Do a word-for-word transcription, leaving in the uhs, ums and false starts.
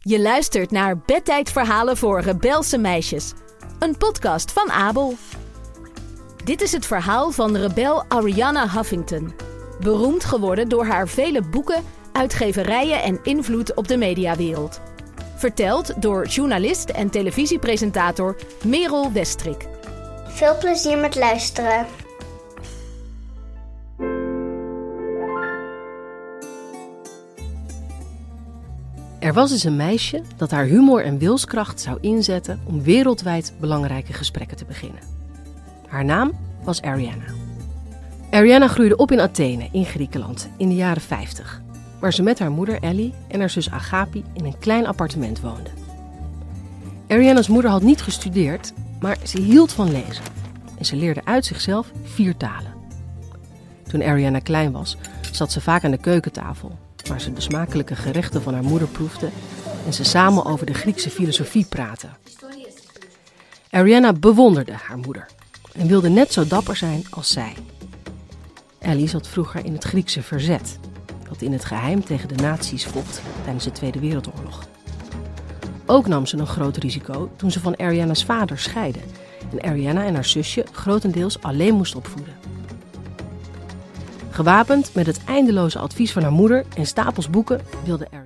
Je luistert naar Bedtijdverhalen voor rebelse meisjes. Een podcast van Abel. Dit is het verhaal van rebel Arianna Huffington. Beroemd geworden door haar vele boeken, uitgeverijen en invloed op de mediawereld. Verteld door journalist en televisiepresentator Merel Westrik. Veel plezier met luisteren. Er was eens een meisje dat haar humor en wilskracht zou inzetten om wereldwijd belangrijke gesprekken te beginnen. Haar naam was Arianna. Arianna groeide op in Athene, in Griekenland, in de jaren vijftig, waar ze met haar moeder Ellie en haar zus Agapi in een klein appartement woonde. Arianna's moeder had niet gestudeerd, maar ze hield van lezen en ze leerde uit zichzelf vier talen. Toen Arianna klein was, zat ze vaak aan de keukentafel, waar ze de smakelijke gerechten van haar moeder proefde en ze samen over de Griekse filosofie praten. Arianna bewonderde haar moeder en wilde net zo dapper zijn als zij. Ellie zat vroeger in het Griekse verzet, dat in het geheim tegen de nazi's vocht tijdens de Tweede Wereldoorlog. Ook nam ze een groot risico toen ze van Arianna's vader scheidde en Arianna en haar zusje grotendeels alleen moest opvoeden. Gewapend met het eindeloze advies van haar moeder en stapels boeken wilde Arianna